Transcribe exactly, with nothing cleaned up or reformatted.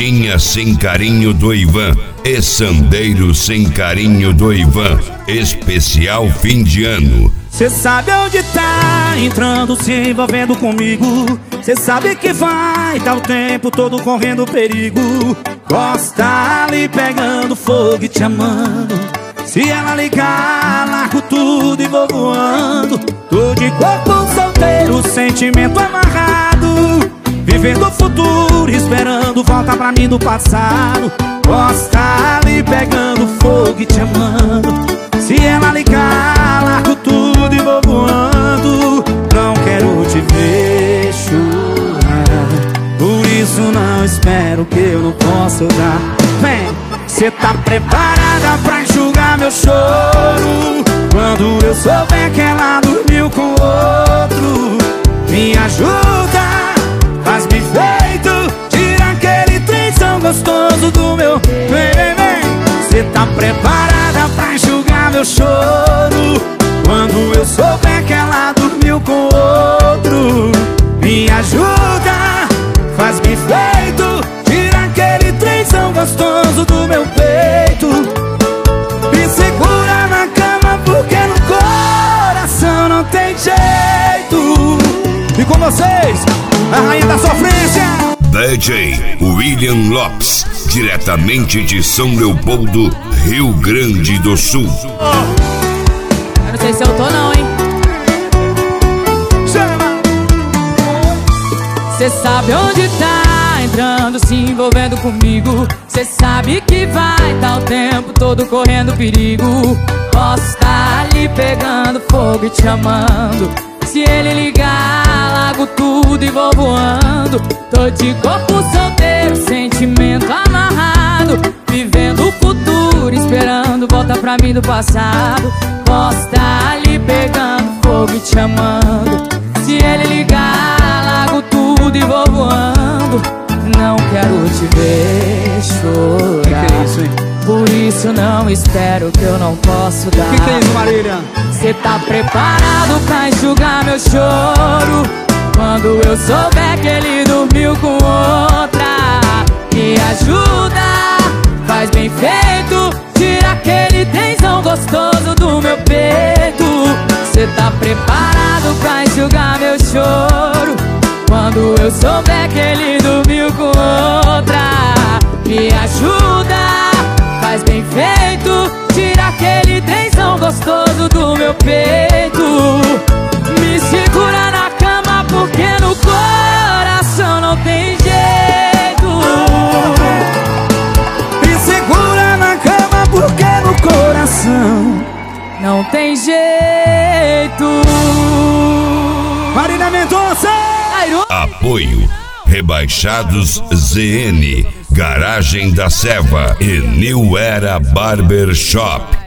Fichinha sem carinho do Ivan e Sandeiro sem carinho do Ivan. Especial fim de ano. Cê sabe onde tá entrando, se envolvendo comigo. Cê sabe que vai tá o tempo todo correndo perigo. Gosta ali pegando fogo e te amando. Se ela ligar, largo tudo e vou voando. Tô de corpo solteiro, sentimento amarrado, vivendo o futuro, esperando volta pra mim do passado. Gosta ali pegando fogo e te amando. Se ela ligar, largo tudo e vou voando. Não quero te ver chorar, por isso não espero que eu não possa dar. Vem, cê tá preparada pra enxugar meu choro quando eu souber que ela dormiu com outro? Me ajuda, faz-me feito, tira aquele trenzão gostoso do meu. Vem, vem, vem. Cê tá preparada pra enxugar meu choro quando eu souber que ela dormiu com outro? Me ajuda, faz-me feito, tira aquele trenzão gostoso do meu peito. Me segura na cama porque no coração não tem jeito. E com vocês, a rainha da sofrência, D J William Lopes, diretamente de São Leopoldo, Rio Grande do Sul. Eu não sei se eu tô não, hein? chama! Cê sabe onde tá entrando, se envolvendo comigo. Cê sabe que vai tá o tempo todo correndo perigo. Posso tá ali pegando fogo e te amando. Se ele ligar, largo tudo e vou voando. Tô de corpo solteiro, sentimento amarrado, vivendo o futuro, esperando volta pra mim do passado. Posso tá ali pegando fogo e te amando. Se ele ligar, largo tudo e vou voando. Não quero te ver chorar, que que é isso, hein? por isso não espero que eu não posso dar. Que que é isso, Marília? Cê tá preparado pra enxugar meu choro quando eu souber que ele dormiu com outra? Me ajuda, faz bem feito, tira aquele tensão gostoso do meu peito. Cê tá preparado pra enxugar meu choro quando eu souber que ele dormiu com outra? Me ajuda, faz bem feito, tira aquele tensão gostoso do meu peito. Me segura na cama porque no coração não tem jeito. Me segura na cama porque no coração não tem jeito. Marília Mendonça! Apoio Rebaixados Z N, Garagem da Seva e New Era Barber Shop.